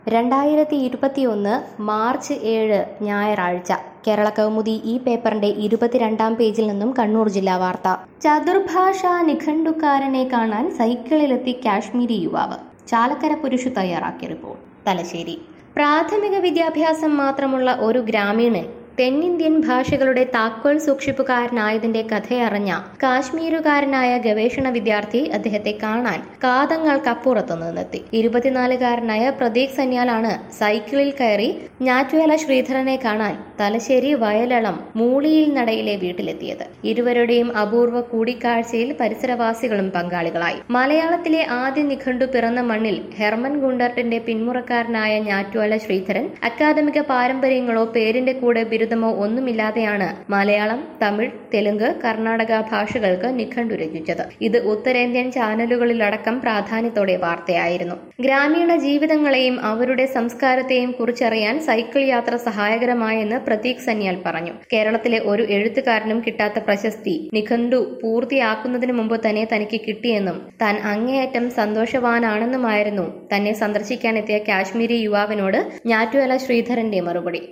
2021 March 7 ഞായറാഴ്ച കേരള കൗമുദി ഈ പേപ്പറിന്റെ 22-ാം പേജിൽ നിന്നും കണ്ണൂർ ജില്ലാ വാർത്ത. ചതുർഭാഷാ നിഘണ്ടുക്കാരനെ കാണാൻ സൈക്കിളിലെത്തി കാശ്മീരി യുവാവ്. ചാലക്കര പുരുഷ് തയ്യാറാക്കിയ റിപ്പോർട്ട്. തലശ്ശേരി. പ്രാഥമിക വിദ്യാഭ്യാസം മാത്രമുള്ള ഒരു ഗ്രാമീണൻ തെന്നിന്ത്യൻ ഭാഷകളുടെ താക്കോൽ സൂക്ഷിപ്പുകാരനായതിന്റെ കഥയറിഞ്ഞ കാശ്മീരുകാരനായ ഗവേഷണ വിദ്യാർത്ഥി അദ്ദേഹത്തെ കാണാൻ കാതങ്ങൾക്കപ്പുറത്തു നിന്നെത്തി. 24-കാരനായ പ്രതീക് സന്യാലാണ് സൈക്കിളിൽ കയറി ഞാറ്റുവേല ശ്രീധരനെ കാണാൻ തലശ്ശേരി വയലളം മൂളിയിൽ നടയിലെ വീട്ടിലെത്തിയത്. ഇരുവരുടെയും അപൂർവ കൂടിക്കാഴ്ചയിൽ പരിസരവാസികളും പങ്കാളികളായി. മലയാളത്തിലെ ആദ്യ നിഘണ്ടു പിറന്ന മണ്ണിൽ ഹെർമൻ ഗുണ്ടർട്ടിന്റെ പിന്മുറക്കാരനായ ഞാറ്റുവേല ശ്രീധരൻ അക്കാദമിക പാരമ്പര്യങ്ങളോ പേരിന്റെ കൂടെ ബിരുദമോ ഒന്നുമില്ലാതെയാണ് മലയാളം, തമിഴ്, തെലുങ്ക്, കർണാടക ഭാഷകൾക്ക് നിഘണ്ടു രചിച്ചത്. ഇത് ഉത്തരേന്ത്യൻ ചാനലുകളിലടക്കം പ്രാധാന്യത്തോടെ വാർത്തയായിരുന്നു. ഗ്രാമീണ ജീവിതങ്ങളെയും അവരുടെ സംസ്കാരത്തെയും കുറിച്ചറിയാൻ സൈക്കിൾ യാത്ര സഹായകരമായെന്ന് പ്രതീക് സന്യാൽ പറഞ്ഞു. കേരളത്തിലെ ഒരു എഴുത്തുകാരനും കിട്ടാത്ത പ്രശസ്തി നിഘണ്ടു പൂർത്തിയാക്കുന്നതിന് മുമ്പ് തന്നെ തനിക്ക് കിട്ടിയെന്നും താൻ അങ്ങേയറ്റം സന്തോഷവാനാണെന്നുമായിരുന്നു തന്നെ സന്ദർശിക്കാനെത്തിയ കാശ്മീരി യുവാവിനോട് ഞാറ്റുവേല ശ്രീധരന്റെ മറുപടി.